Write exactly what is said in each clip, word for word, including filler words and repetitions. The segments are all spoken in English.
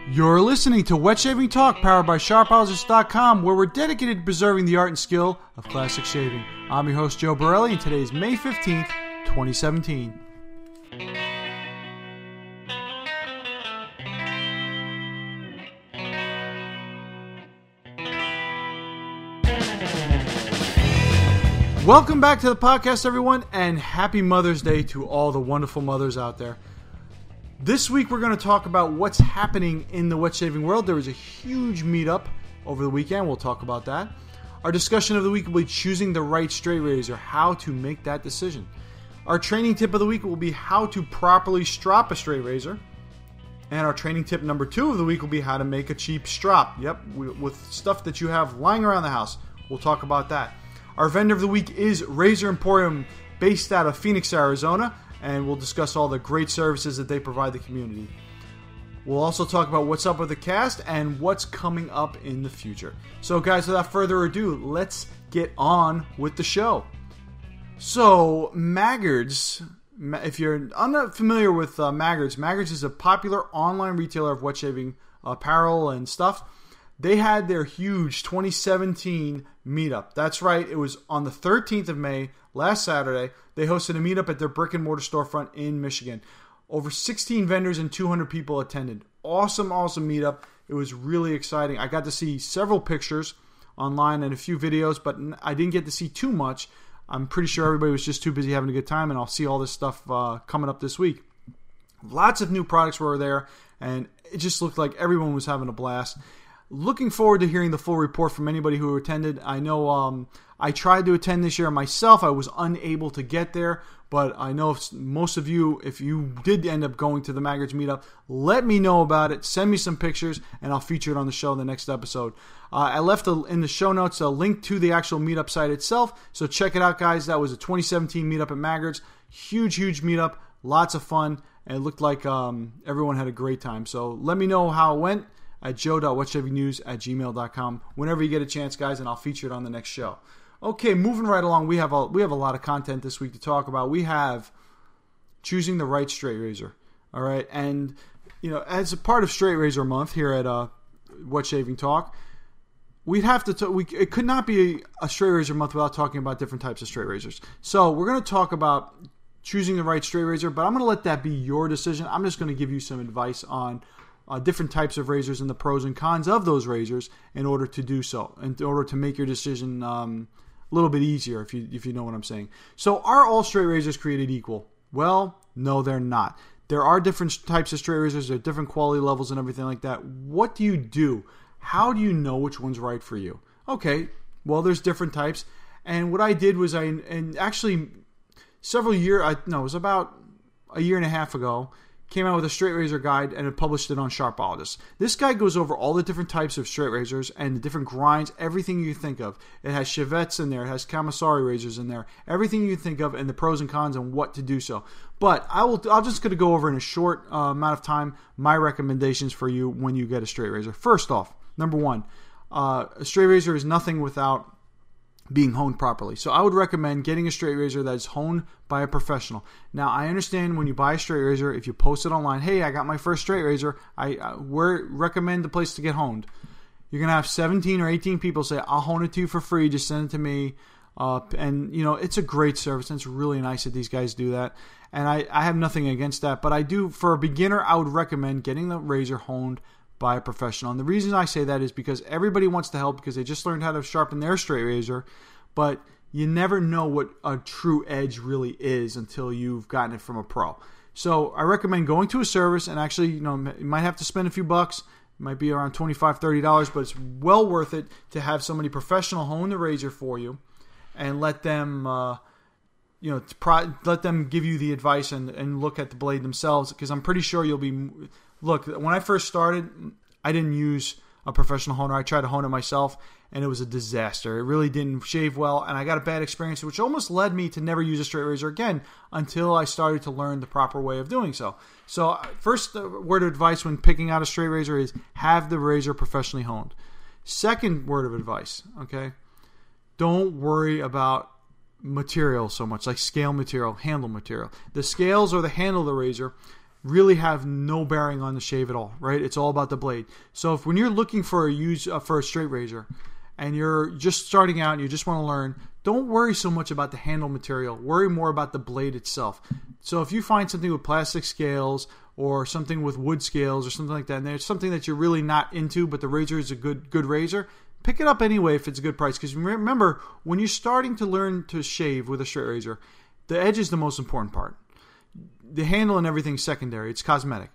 You're listening to Wet Shaving Talk, powered by Sharp Houses dot com, where we're dedicated to preserving the art and skill of classic shaving. I'm your host, Joe Borelli, and today is May fifteenth, twenty seventeen. Welcome back to the podcast, everyone, and happy Mother's Day to all the wonderful mothers out there. This week we're going to talk about what's happening in the wet shaving world. There was a huge meetup over the weekend. We'll talk about that. Our discussion of the week will be choosing the right straight razor, how to make that decision. Our training tip of the week will be how to properly strop a straight razor. And our training tip number two of the week will be how to make a cheap strop. Yep, with stuff that you have lying around the house. We'll talk about that. Our vendor of the week is Razor Emporium, based out of Phoenix, Arizona, and we'll discuss all the great services that they provide the community. We'll also talk about what's up with the cast and what's coming up in the future. So guys, without further ado, let's get on with the show. So, Maggards, if you're unfamiliar with uh, Maggards, Maggards is a popular online retailer of wet shaving apparel and stuff. They had their huge twenty seventeen meetup. That's right, it was on the thirteenth of May, last Saturday. They hosted a meetup at their brick and mortar storefront in Michigan. Over sixteen vendors and two hundred people attended. Awesome, awesome meetup. It was really exciting. I got to see several pictures online and a few videos, but I didn't get to see too much. I'm pretty sure everybody was just too busy having a good time, and I'll see all this stuff uh, coming up this week. Lots of new products were there, and it just looked like everyone was having a blast. Looking forward to hearing the full report from anybody who attended. I know um, I tried to attend this year myself. I was unable to get there, but I know if most of you, if you did end up going to the Maggards meetup, let me know about it. Send me some pictures, and I'll feature it on the show in the next episode. Uh, I left a, in the show notes a link to the actual meetup site itself, so check it out, guys. That was a twenty seventeen meetup at Maggards. Huge, huge meetup. Lots of fun, and it looked like um, everyone had a great time. So let me know how it went at joe dot wet shaving news at gmail dot com whenever you get a chance, guys, and I'll feature it on the next show. Okay, moving right along, we have a, we have a lot of content this week to talk about. We have choosing the right straight razor, all right? And, you know, as a part of Straight Razor Month here at uh, Wet Shaving Talk, we'd have to, t- we, it could not be a Straight Razor Month without talking about different types of straight razors. So we're going to talk about choosing the right straight razor, but I'm going to let that be your decision. I'm just going to give you some advice on Uh, different types of razors and the pros and cons of those razors in order to do so, in order to make your decision um, a little bit easier, if you if you know what I'm saying. So, are all straight razors created equal? Well, no, they're not. There are different types of straight razors, there are different quality levels and everything like that. What do you do? How do you know which one's right for you? Okay, well, there's different types, and what I did was I, and actually several years, I no, it was about a year and a half ago, came out with a straight razor guide and it published it on Sharpologist. This guide goes over all the different types of straight razors and the different grinds, everything you think of. It has Chevettes in there, it has Camassari razors in there, everything you think of, and the pros and cons and what to do so. But I will, I'm just going to go over in a short uh, amount of time my recommendations for you when you get a straight razor. First off, number one, uh, a straight razor is nothing without being honed properly. So I would recommend getting a straight razor that is honed by a professional. Now, I understand when you buy a straight razor, if you post it online, hey, I got my first straight razor, I uh, where recommend the place to get honed. You're going to have seventeen or eighteen people say, I'll hone it to you for free, just send it to me. Uh, and, you know, it's a great service, and it's really nice that these guys do that. And I, I have nothing against that, but I do, for a beginner, I would recommend getting the razor honed by a professional. And the reason I say that is because everybody wants to help because they just learned how to sharpen their straight razor, but you never know what a true edge really is until you've gotten it from a pro. So I recommend going to a service, and actually, you know, you might have to spend a few bucks. It might be around twenty-five dollars, thirty dollars, but it's well worth it to have somebody professional hone the razor for you and let them uh, you know, pro- let them give you the advice and, and look at the blade themselves, because I'm pretty sure you'll be... Look, when I first started, I didn't use a professional honer. I tried to hone it myself, and it was a disaster. It really didn't shave well, and I got a bad experience, which almost led me to never use a straight razor again until I started to learn the proper way of doing so. So first word of advice when picking out a straight razor is have the razor professionally honed. Second word of advice, okay, don't worry about material so much, like scale material, handle material. The scales or the handle of the razor, really have no bearing on the shave at all, right? It's all about the blade. So if when you're looking for a use uh, for a straight razor, and you're just starting out and you just want to learn, don't worry so much about the handle material. Worry more about the blade itself. So if you find something with plastic scales or something with wood scales or something like that, and there's something that you're really not into, but the razor is a good good razor, pick it up anyway if it's a good price. Because remember, when you're starting to learn to shave with a straight razor, the edge is the most important part. The handle and everything's secondary. It's cosmetic.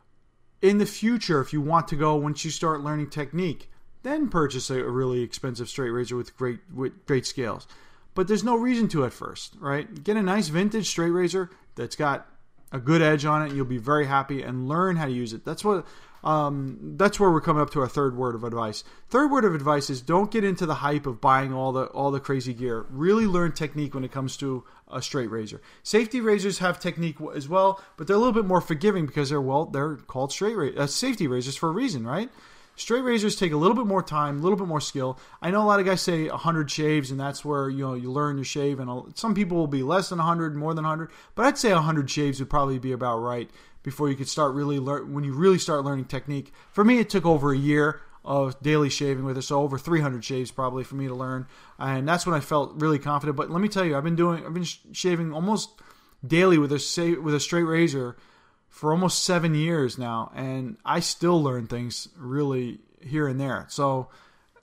In the future, if you want to go, once you start learning technique, then purchase a really expensive straight razor with great with great scales. But there's no reason to at first, right? Get a nice vintage straight razor that's got a good edge on it, and you'll be very happy, and learn how to use it. That's what um, that's where we're coming up to our third word of advice. Third word of advice is don't get into the hype of buying all the all the crazy gear. Really learn technique when it comes to a straight razor. Safety razors have technique as well, but they're a little bit more forgiving because they're well they're called straight ra- uh, safety razors for a reason, right? Straight razors take a little bit more time, a little bit more skill. I know a lot of guys say one hundred shaves, and that's where you know you learn your shave. And some people will be less than one hundred, more than one hundred. But I'd say one hundred shaves would probably be about right before you could start really learn. When you really start learning technique. For me, it took over a year of daily shaving with it, so over three hundred shaves probably for me to learn. And that's when I felt really confident. But let me tell you, I've been doing, I've been shaving almost daily with a with a straight razor for almost seven years now, and I still learn things really here and there. So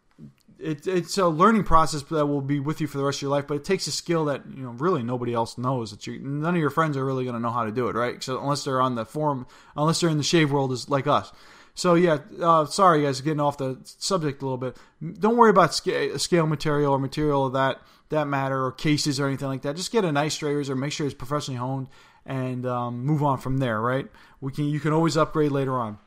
it, it's a learning process that will be with you for the rest of your life, but it takes a skill that you know really nobody else knows. That you, none of your friends are really going to know how to do it, right? So unless they're on the forum, unless they're in the shave world, is like us. So yeah, uh, sorry guys, getting off the subject a little bit. Don't worry about scale, scale material or material of that that matter or cases or anything like that. Just get a nice straight razor, make sure it's professionally honed, and um, move on from there, right? We can you can always upgrade later on.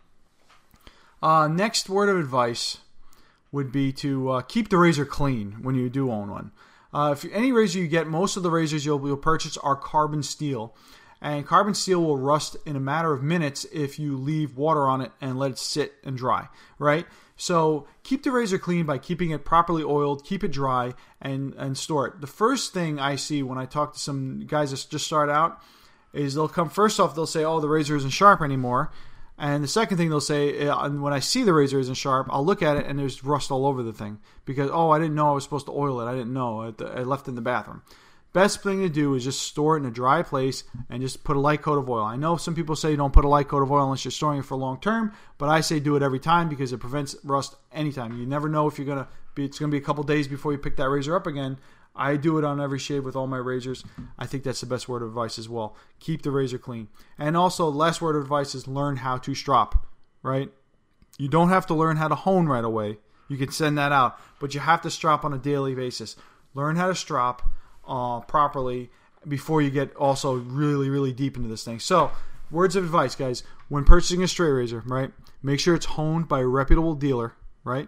Uh, next word of advice would be to uh, keep the razor clean when you do own one. Uh, if any razor you get, most of the razors you'll, you'll purchase are carbon steel. And carbon steel will rust in a matter of minutes if you leave water on it and let it sit and dry, right? So keep the razor clean by keeping it properly oiled, keep it dry, and, and store it. The first thing I see when I talk to some guys that just start out is they'll come, first off, they'll say, oh, the razor isn't sharp anymore. And the second thing they'll say, when I see the razor isn't sharp, I'll look at it and there's rust all over the thing. Because, oh, I didn't know I was supposed to oil it. I didn't know. I left it in the bathroom. Best thing to do is just store it in a dry place and just put a light coat of oil. I know some people say don't put a light coat of oil unless you're storing it for long term, but I say do it every time because it prevents rust anytime. You never know if you're gonna be. It's gonna be a couple days before you pick that razor up again. I do it on every shave with all my razors. I think that's the best word of advice as well. Keep the razor clean. And also, last word of advice is learn how to strop. Right? You don't have to learn how to hone right away. You can send that out, but you have to strop on a daily basis. Learn how to strop Uh, properly before you get also really, really deep into this thing. So, words of advice, guys. When purchasing a straight razor, right, make sure it's honed by a reputable dealer, right?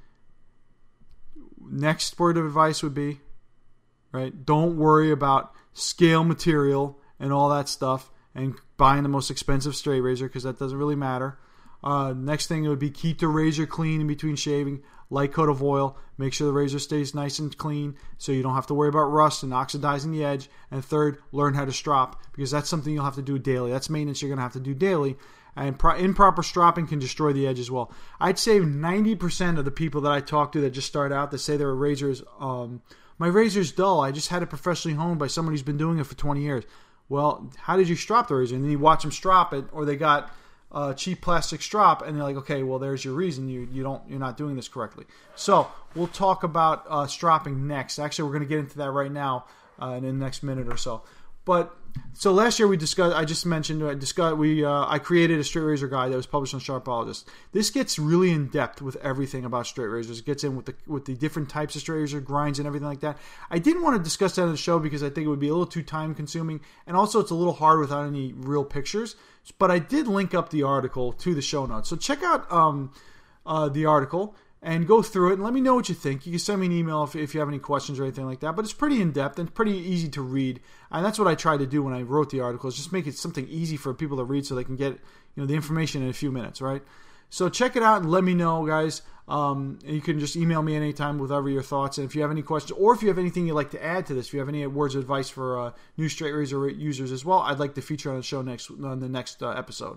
Next word of advice would be, right, don't worry about scale material and all that stuff and buying the most expensive straight razor because that doesn't really matter. Uh, next thing would be keep the razor clean in between shaving. Light coat of oil. Make sure the razor stays nice and clean so you don't have to worry about rust and oxidizing the edge. And third, learn how to strop because that's something you'll have to do daily. That's maintenance you're going to have to do daily. And pro- improper stropping can destroy the edge as well. I'd say ninety percent of the people that I talk to that just start out that say their razors, um, my razor's dull. I just had it professionally honed by someone who's been doing it for twenty years. Well, how did you strop the razor? And then you watch them strop it, or they got Uh, cheap plastic strop, and they're like, okay, well, there's your reason you you don't you're not doing this correctly. So we'll talk about uh, stropping next. Actually, we're going to get into that right now uh, in the next minute or so. But so last year we discussed. I just mentioned I discussed. We uh, I created a straight razor guide that was published on Sharpologist. This gets really in depth with everything about straight razors. It gets in with the with the different types of straight razor grinds and everything like that. I didn't want to discuss that on the show because I think it would be a little too time consuming, and also it's a little hard without any real pictures. But I did link up the article to the show notes, so check out um, uh, the article and go through it and let me know what you think. You can send me an email if, if you have any questions or anything like that. But it's pretty in-depth and pretty easy to read. And that's what I tried to do when I wrote the article, is just make it something easy for people to read so they can get you know the information in a few minutes, right? So check it out and let me know, guys. Um, and you can just email me anytime with whatever your thoughts. And if you have any questions, or if you have anything you'd like to add to this, if you have any words of advice for uh, new straight razor users as well, I'd like to feature on the show next on the next uh, episode.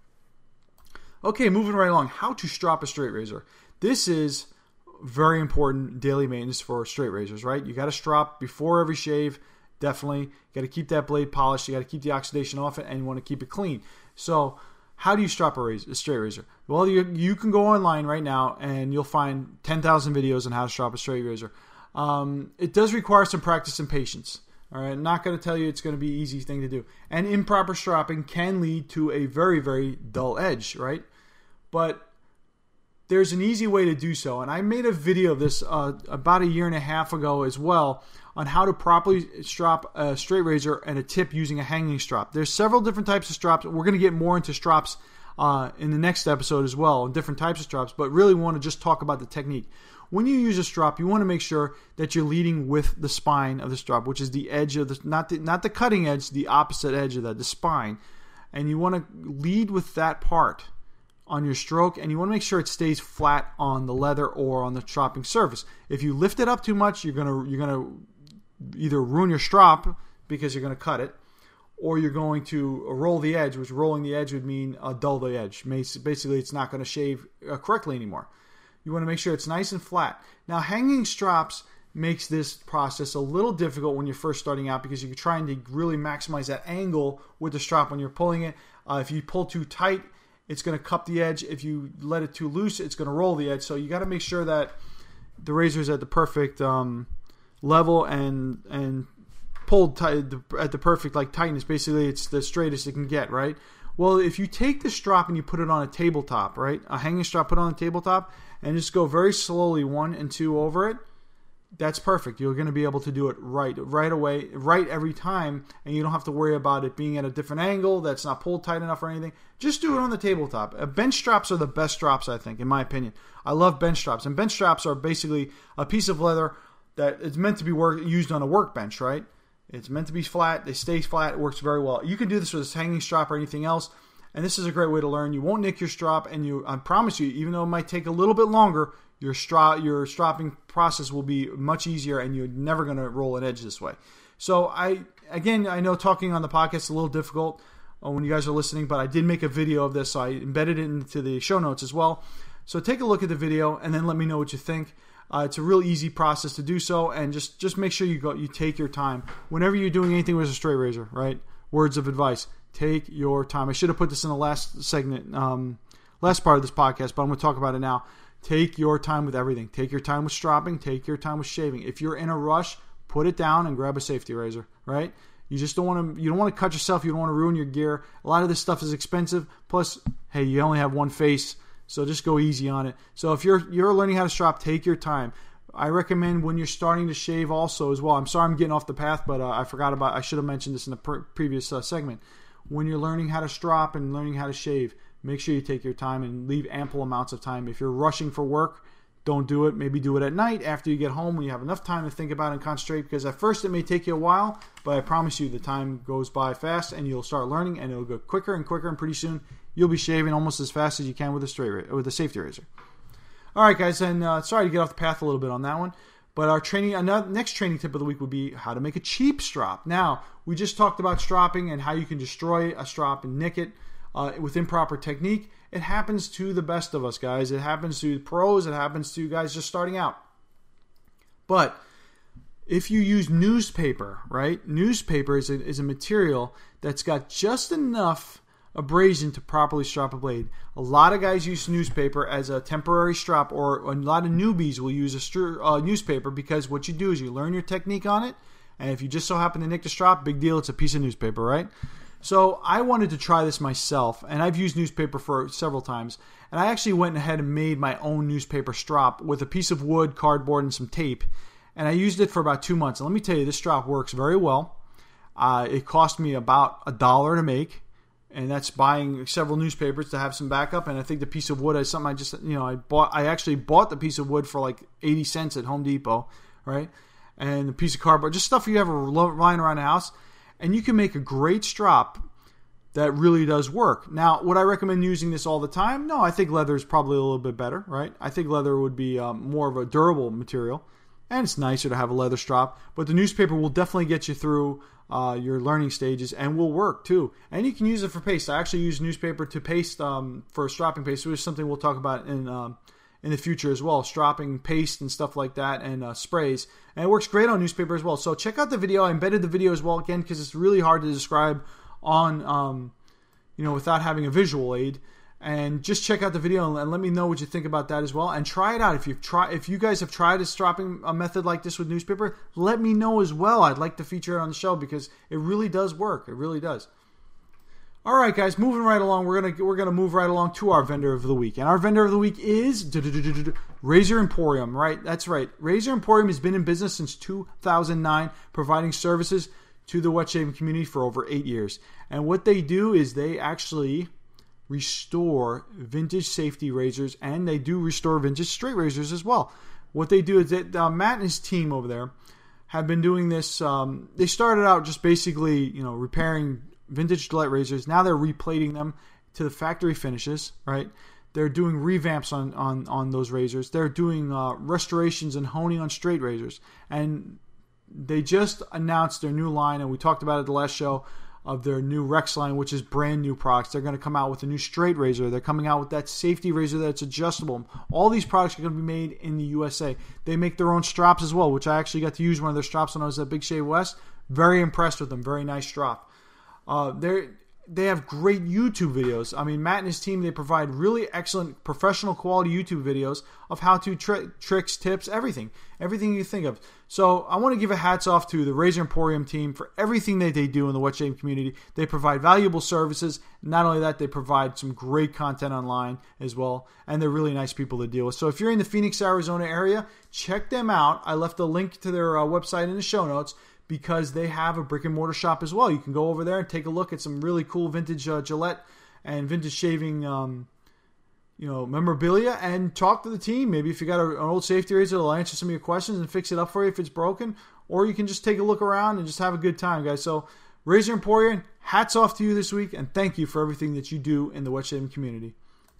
Okay, moving right along. How to strop a straight razor. This is very important daily maintenance for straight razors, right? You got to strop before every shave. Definitely. You got to keep that blade polished. You got to keep the oxidation off it, and you want to keep it clean. So how do you strop a, razor, a straight razor? Well, you, you can go online right now, and you'll find ten thousand videos on how to strop a straight razor. Um, it does require some practice and patience. All right, I'm not going to tell you it's going to be an easy thing to do. And improper stropping can lead to a very, very dull edge, right? But there's an easy way to do so. And I made a video of this uh, about a year and a half ago as well on how to properly strop a straight razor and a tip using a hanging strop. There's several different types of strops. We're going to get more into strops uh, in the next episode as well, and different types of strops, but really want to just talk about the technique. When you use a strop, you want to make sure that you're leading with the spine of the strop, which is the edge of the, not the, not the cutting edge, the opposite edge of that, the spine. And you want to lead with that part on your stroke, and you want to make sure it stays flat on the leather or on the stropping surface. If you lift it up too much, you're gonna you're gonna either ruin your strop because you're gonna cut it, or you're going to roll the edge, which rolling the edge would mean uh, dull the edge. Basically, it's not going to shave uh, correctly anymore. You want to make sure it's nice and flat. Now, hanging strops makes this process a little difficult when you're first starting out because you're trying to really maximize that angle with the strop when you're pulling it. Uh, if you pull too tight, it's going to cup the edge. If you let it too loose, it's going to roll the edge. So you got to make sure that the razor is at the perfect um, level and and pulled tight, at the perfect like tightness. Basically, it's the straightest it can get, right? Well, if you take the strop and you put it on a tabletop, right, a hanging strop, put it on a tabletop, and just go very slowly one and two over it, that's perfect. You're going to be able to do it right right away, right every time, and you don't have to worry about it being at a different angle that's not pulled tight enough or anything. Just do it on the tabletop. Uh, bench straps are the best straps, I think, in my opinion. I love bench straps, and bench straps are basically a piece of leather that is meant to be work, used on a workbench, right? It's meant to be flat. They stay flat. It works very well. You can do this with a hanging strap or anything else, and this is a great way to learn. You won't nick your strop, and you, I promise you, even though it might take a little bit longer, your strop, your stropping process will be much easier, and you're never going to roll an edge this way. So I, again, I know talking on the podcast is a little difficult when you guys are listening, but I did make a video of this, so I embedded it into the show notes as well. So take a look at the video, and then let me know what you think. Uh, it's a real easy process to do so, and just, just make sure you go, you take your time. Whenever you're doing anything with a straight razor, right? Words of advice. Take your time. I should have put this in the last segment, um, last part of this podcast, but I'm going to talk about it now. Take your time with everything. Take your time with stropping. Take your time with shaving. If you're in a rush, put it down and grab a safety razor, right? You just don't want to, you don't want to cut yourself. You don't want to ruin your gear. A lot of this stuff is expensive. Plus, hey, you only have one face. So just go easy on it. So if you're you're learning how to strop, take your time. I recommend when you're starting to shave also as well. I'm sorry I'm getting off the path, but uh, I forgot about, I should have mentioned this in the pre- previous uh, segment. When you're learning how to strop and learning how to shave, make sure you take your time and leave ample amounts of time. If you're rushing for work, don't do it. Maybe do it at night after you get home when you have enough time to think about it and concentrate, because at first it may take you a while, but I promise you the time goes by fast and you'll start learning and it'll go quicker and quicker, and pretty soon you'll be shaving almost as fast as you can with a straight with a safety razor. All right, guys, and uh, sorry to get off the path a little bit on that one, but our training, another, next training tip of the week would be how to make a cheap strop. Now, we just talked about stropping and how you can destroy a strop and nick it uh, with improper technique. It happens to the best of us, guys. It happens to pros. It happens to guys just starting out. But if you use newspaper, right? Newspaper is a, is a material that's got just enough abrasion to properly strop a blade. A lot of guys use newspaper as a temporary strop, or a lot of newbies will use a stru- uh, newspaper, because what you do is you learn your technique on it, and if you just so happen to nick the strop, big deal, it's a piece of newspaper, right? So I wanted to try this myself, and I've used newspaper for several times, and I actually went ahead and made my own newspaper strop with a piece of wood, cardboard, and some tape, and I used it for about two months. And let me tell you, this strop works very well. Uh, it cost me about a dollar to make, and that's buying several newspapers to have some backup. And I think the piece of wood is something I just, you know, I bought. I actually bought the piece of wood for like eighty cents at Home Depot, right? And a piece of cardboard, just stuff you have lying around the house. And you can make a great strop that really does work. Now, would I recommend using this all the time? No, I think leather is probably a little bit better, right? I think leather would be um, more of a durable material, and it's nicer to have a leather strap. But the newspaper will definitely get you through uh, your learning stages and will work too. And you can use it for paste. I actually use newspaper to paste um, for strapping paste, which is something we'll talk about in um, in the future as well. Strapping paste and stuff like that, and uh, sprays. And it works great on newspaper as well. So check out the video. I embedded the video as well, again, because it's really hard to describe on, um, you know, without having a visual aid. And just check out the video and, and let me know what you think about that as well. And try it out. If you've tried, if you guys have tried a strapping a method like this with newspaper, let me know as well. I'd like to feature it on the show because it really does work. It really does. All right, guys, moving right along. We're gonna we're gonna move right along to our vendor of the week, and our vendor of the week is Razor Emporium. Right, that's right. Razor Emporium has been in business since two thousand nine, providing services to the wet shaving community for over eight years. And what they do is they actually restore vintage safety razors, and they do restore vintage straight razors as well. What they do is that uh, Matt and his team over there have been doing this. Um, they started out just basically, you know, repairing vintage Gillette razors. Now they're replating them to the factory finishes, right? They're doing revamps on, on, on those razors. They're doing uh, restorations and honing on straight razors. And they just announced their new line, and we talked about it the last show, of their new Rex line, which is brand new products. They're going to come out with a new straight razor. They're coming out with that safety razor that's adjustable. All these products are going to be made in the U S A. They make their own straps as well, which I actually got to use one of their straps when I was at Big Shave West. Very impressed with them. Very nice strap. Uh, they they have great YouTube videos. I mean, Matt and his team, they provide really excellent professional quality YouTube videos of how to tri- tricks, tips, everything. Everything you think of. So I want to give a hats off to the Razor Emporium team for everything that they do in the wet shaving community. They provide valuable services. Not only that, they provide some great content online as well. And they're really nice people to deal with. So if you're in the Phoenix, Arizona area, check them out. I left a link to their uh, website in the show notes, because they have a brick and mortar shop as well. You can go over there and take a look at some really cool vintage uh, Gillette and vintage shaving, um, you know, memorabilia, and talk to the team. Maybe if you got a, an old safety razor, they'll answer some of your questions and fix it up for you if it's broken. Or you can just take a look around and just have a good time, guys. So Razor Emporium, hats off to you this week, and thank you for everything that you do in the wet shaving community.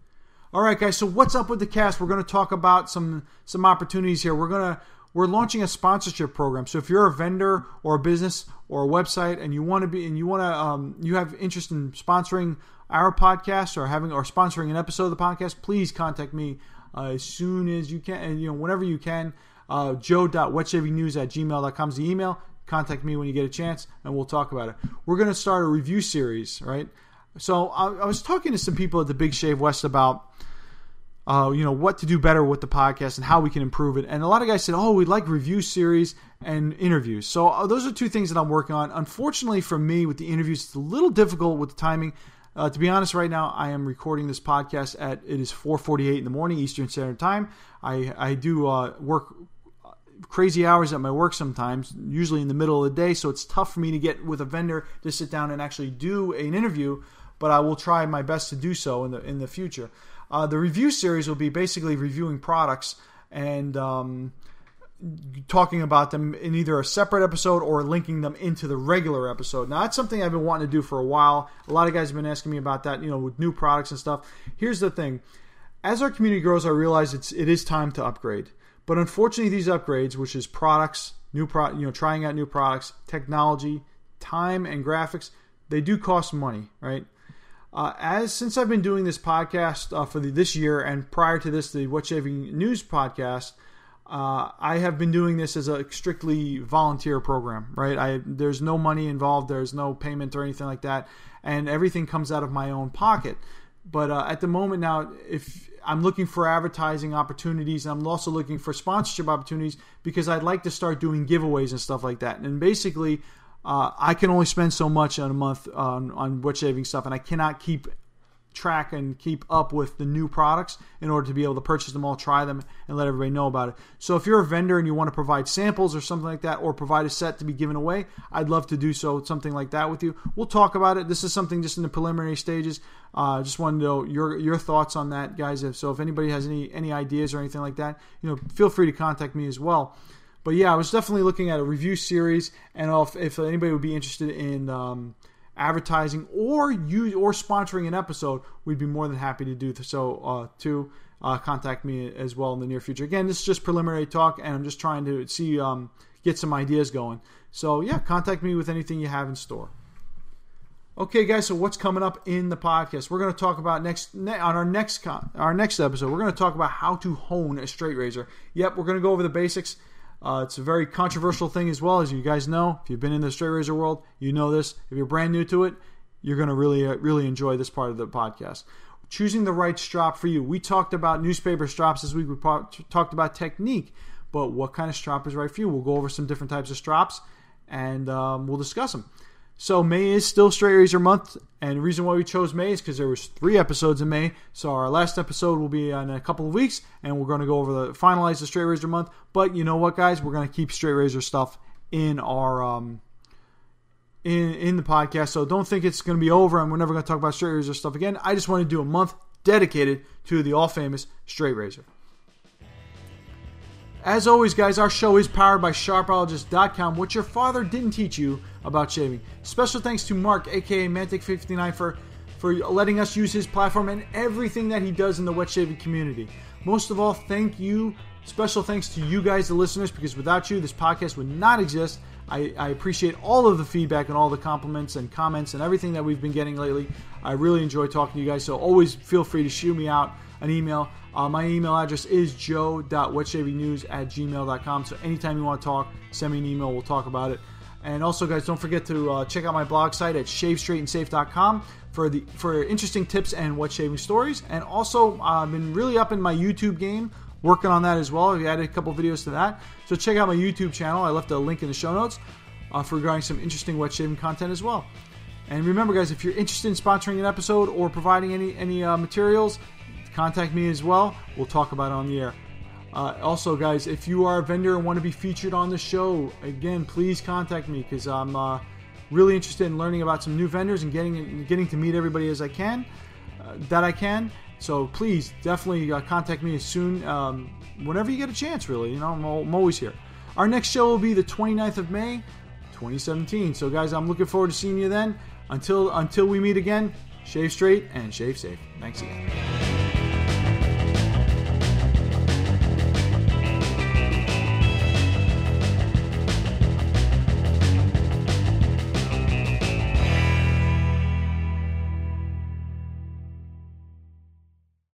All right, guys. So what's up with the cast? We're going to talk about some some opportunities here. We're going to We're launching a sponsorship program. So if you're a vendor or a business or a website and you want to be and you want to um, you have interest in sponsoring our podcast or having or sponsoring an episode of the podcast, please contact me uh, as soon as you can, and you know whenever you can. Uh, joe dot wetshavingnews at gmail dot com is the email. Contact me when you get a chance, and we'll talk about it. We're going to start a review series, right? So I, I was talking to some people at the Big Shave West about Uh, you know, what to do better with the podcast and how we can improve it. And a lot of guys said, oh, we'd like review series and interviews. So uh, those are two things that I'm working on. Unfortunately for me with the interviews, it's a little difficult with the timing. Uh, to be honest, right now, I am recording this podcast at, it is four forty-eight in the morning, Eastern Standard Time. I, I do uh, work crazy hours at my work sometimes, usually in the middle of the day. So it's tough for me to get with a vendor to sit down and actually do an interview, but I will try my best to do so in the in the future. Uh, the review series will be basically reviewing products and um, talking about them in either a separate episode or linking them into the regular episode. Now, that's something I've been wanting to do for a while. A lot of guys have been asking me about that, you know, with new products and stuff. Here's the thing. As our community grows, I realize it's it is time to upgrade. But unfortunately, these upgrades, which is products, new pro, you know, trying out new products, technology, time, and graphics, they do cost money, right? Uh, as since I've been doing this podcast uh, for the, this year, and prior to this, the Wet Shaving News podcast, uh, I have been doing this as a strictly volunteer program, right? I there's no money involved, there's no payment or anything like that, and everything comes out of my own pocket. But uh, at the moment now, if I'm looking for advertising opportunities, and I'm also looking for sponsorship opportunities because I'd like to start doing giveaways and stuff like that. And basically, Uh, I can only spend so much on a month on, on wet shaving stuff, and I cannot keep track and keep up with the new products in order to be able to purchase them all, try them, and let everybody know about it. So if you're a vendor and you want to provide samples or something like that, or provide a set to be given away, I'd love to do so, something like that with you. We'll talk about it. This is something just in the preliminary stages. I uh, just wanted to know your your thoughts on that, guys. If, so if anybody has any, any ideas or anything like that, you know, feel free to contact me as well. But yeah, I was definitely looking at a review series, and if, if anybody would be interested in um, advertising or you or sponsoring an episode, we'd be more than happy to do so uh, too. Uh, contact me as well in the near future. Again, this is just preliminary talk, and I'm just trying to see um, get some ideas going. So yeah, contact me with anything you have in store. Okay, guys. So what's coming up in the podcast? We're going to talk about next ne- on our next con- our next episode. We're going to talk about how to hone a straight razor. Yep, we're going to go over the basics. Uh, it's a very controversial thing as well, as you guys know. If you've been in the straight razor world, you know this. If you're brand new to it, you're going to really uh, really enjoy this part of the podcast. Choosing the right strap for you. We talked about newspaper straps this week. We talked about technique, but what kind of strap is right for you? We'll go over some different types of straps, and um, we'll discuss them. So May is still Straight Razor Month, and the reason why we chose May is because there was three episodes in May. So our last episode will be in a couple of weeks, and we're going to go over the finalize the Straight Razor Month. But you know what, guys? We're going to keep Straight Razor stuff in our um, in in the podcast. So don't think it's going to be over and we're never going to talk about straight razor stuff again. I just want to do a month dedicated to the all-famous straight razor. As always, guys, our show is powered by Sharpologist dot com, what your father didn't teach you about shaving. Special thanks to Mark, aka Mantic fifty-nine, for, for letting us use his platform and everything that he does in the wet shaving community. Most of all, thank you. Special thanks to you guys, the listeners, because without you, this podcast would not exist. I, I appreciate all of the feedback and all the compliments and comments and everything that we've been getting lately. I really enjoy talking to you guys, so always feel free to shoot me out an email. Uh, my email address is joe dot wet shaving news at gmail dot com, so anytime you want to talk, send me an email, we'll talk about it. And also, guys, don't forget to uh, check out my blog site at shave straight and safe dot com for the for interesting tips and wet shaving stories. And also, uh, I've been really up in my YouTube game, working on that as well. We added a couple videos to that. So check out my YouTube channel. I left a link in the show notes uh, for regarding some interesting wet shaving content as well. And remember, guys, if you're interested in sponsoring an episode or providing any, any uh, materials, contact me as well. We'll talk about it on the air. Uh, also, guys, if you are a vendor and want to be featured on the show, again, please contact me because I'm uh, really interested in learning about some new vendors and getting getting to meet everybody as I can, uh, that I can. So please, definitely uh, contact me as soon, um, whenever you get a chance, really. You know, I'm, I'm always here. Our next show will be the twenty-ninth of May, twenty seventeen. So, guys, I'm looking forward to seeing you then. Until until we meet again, shave straight and shave safe. Thanks again.